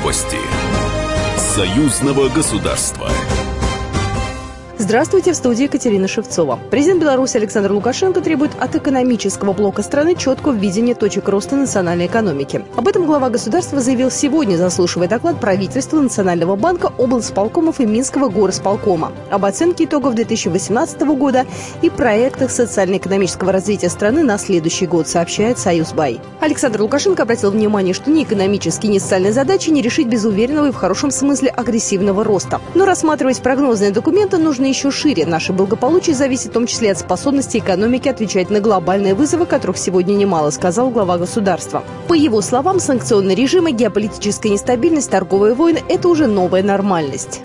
Новости союзного государства. Здравствуйте, в студии Екатерина Шевцова. Президент Беларуси Александр Лукашенко требует от экономического блока страны четкого видения точек роста национальной экономики. Об этом глава государства заявил сегодня, заслушивая доклад правительства, Национального банка, облсполкомов и Минского горосполкома об оценке итогов 2018 года и проектах социально-экономического развития страны на следующий год, сообщает Союзбай. Александр Лукашенко обратил внимание, что ни экономические, ни социальные задачи не решить без уверенного и в хорошем смысле агрессивного роста. Но рассматривать прогнозные документы нужно еще шире. Наше благополучие зависит в том числе от способности экономики отвечать на глобальные вызовы, которых сегодня немало, сказал глава государства. По его словам, санкционные режимы, геополитическая нестабильность, торговые войны – это уже новая нормальность.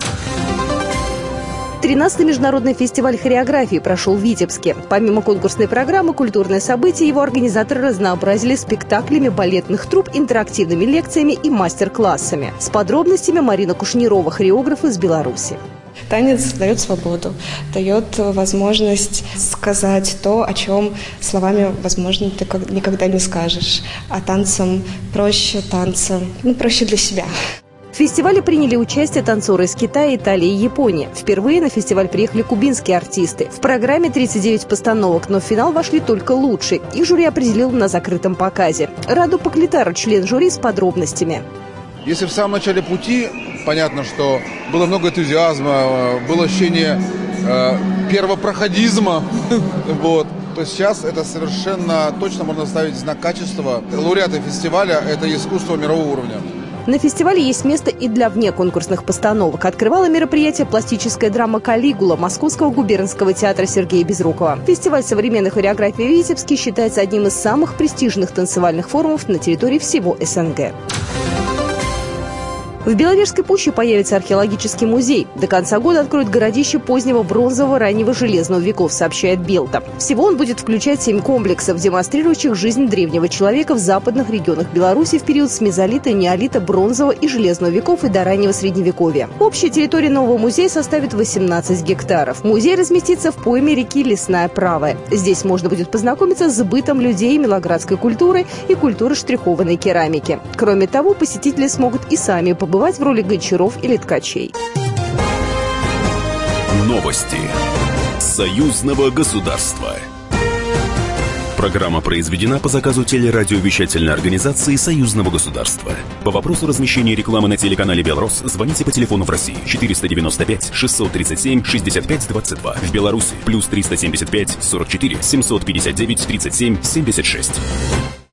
13-й международный фестиваль хореографии прошел в Витебске. Помимо конкурсной программы, культурные события его организаторы разнообразили спектаклями балетных труп, интерактивными лекциями и мастер-классами. С подробностями Марина Кушнирова, хореограф из Беларуси. Танец дает свободу, дает возможность сказать то, о чем словами, возможно, ты никогда не скажешь. А танцем проще для себя. В фестивале приняли участие танцоры из Китая, Италии и Японии. Впервые на фестиваль приехали кубинские артисты. В программе 39 постановок, но в финал вошли только лучшие. Их жюри определило на закрытом показе. Раду Поклитару, член жюри, с подробностями. Если в самом начале пути, понятно, что было много энтузиазма, было ощущение первопроходизма, то сейчас это совершенно точно можно ставить знак качества. Лауреаты фестиваля – это искусство мирового уровня. На фестивале есть место и для внеконкурсных постановок. Открывала мероприятие пластическая драма «Калигула» Московского губернского театра Сергея Безрукова. Фестиваль современной хореографии в Витебске считается одним из самых престижных танцевальных форумов на территории всего СНГ. В Беловежской пуще появится археологический музей. До конца года откроют городище позднего бронзового, раннего железного веков, сообщает Белта. Всего он будет включать 7 комплексов, демонстрирующих жизнь древнего человека в западных регионах Беларуси в период с мезолита, неолита, бронзового и железного веков и до раннего средневековья. Общая территория нового музея составит 18 гектаров. Музей разместится в пойме реки Лесная Правая. Здесь можно будет познакомиться с бытом людей, милоградской культурой и культурой штрихованной керамики. Кроме того, посетители смогут и сами побывать в роли гончаров или ткачей. Новости союзного государства. Программа произведена по заказу телерадиовещательной организации Союзного государства. По вопросу размещения рекламы на телеканале «Белрос» звоните по телефону в России 495 637 65 22. В Беларуси +375 44 759 37 76.